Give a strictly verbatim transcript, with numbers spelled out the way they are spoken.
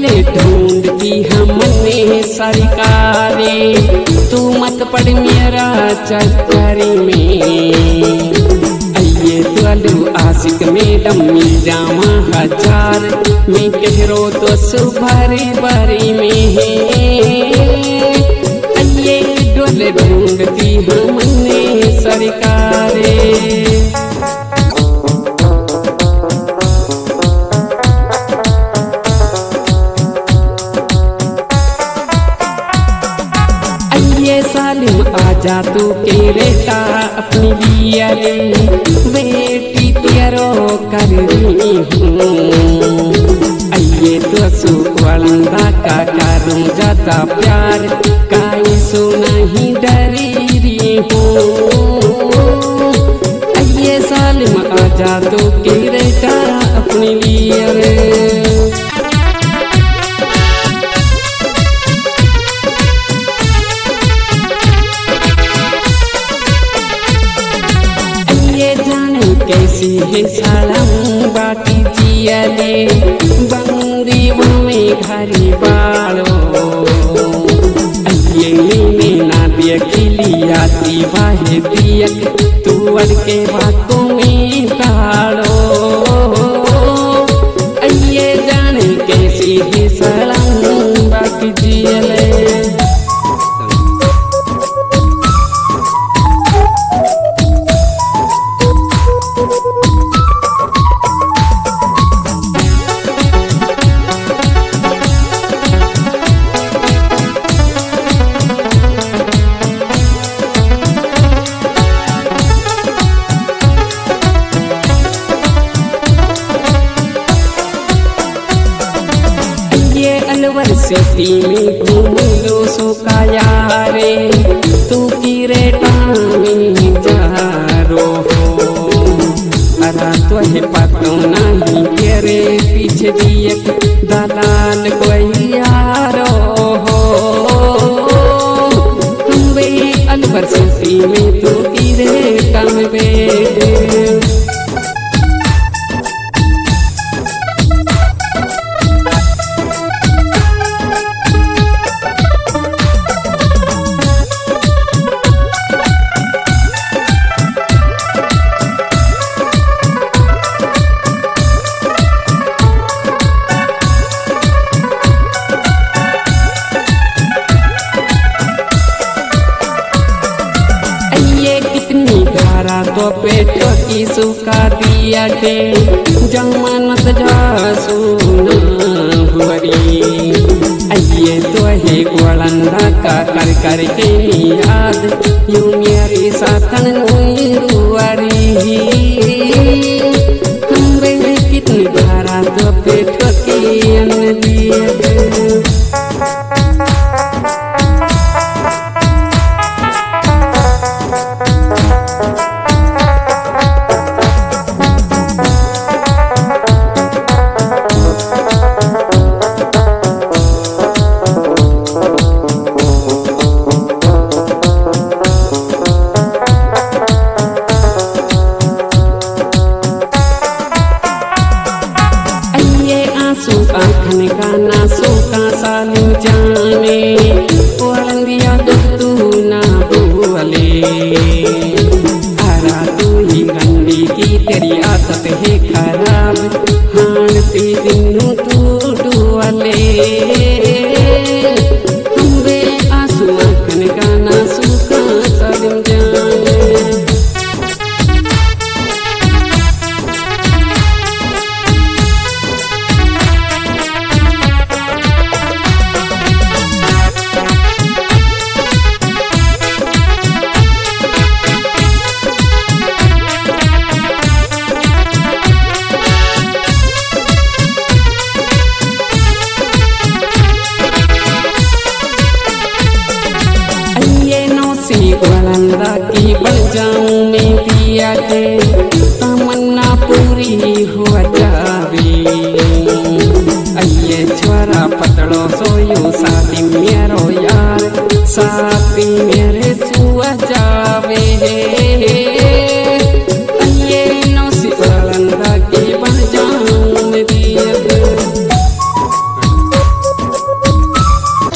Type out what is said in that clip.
डोले ढूंढती हमने सरकारे, तू मत पड़ मेरा चक्कर में। ये तो आशिक मैडम मिल जावा हजार, मैं कहरो तो सुभरी भरी में है। ये डोले ढूंढती हमने सरकारे। ये सालिम आजा तू के रेटा अपनी लिया ले, बेटी तेरो कर रही हूँ। ये तो सुवंदा का करूँ ज्यादा प्यार, काई सो नहीं डरी रही हूँ। ये सालिम आजा तू के रेटा अपनी लिया ले। कैसी है सालम बाकी जियले, बंदी में घरी बाड़ो। ये मीने ना दिया खिली आती वाहे दियक, तू अड़ के बातों में ताड़ो। ये जाने कैसी है सालम बाकी जियले। सिटी में घूम लो सुका यारे, तू की रेटा में जारो हो। अरा तो है पतो नहीं तेरे पीछे दियक दलाल कोई यारो हो। हम बे अलवर सिटी में तू की रेटा में बैठे। तो पेटो की सुखा दिया के जमानत जासू न हुरी। ये तो है गोलंदा का कर कर के याद, यूं मेरी साथन नुई रुआरी। हमरे कितनी धारा तो पेटो की अन्न दिए। आँखन का ना सोका सालिम जाने, ओरंदिया तू ना बोले। अरा तू ही गंदी की तेरी आदत है खराब, हानती दिनों तू डुअले। हमरे आंसू आँखन का ना सोका सालिम जाने। गोलंदा की बन जाऊं मैं पिया के, तमन्ना पूरी हो जावे। ये छोरा पतड़ो सोयो शादी मेरा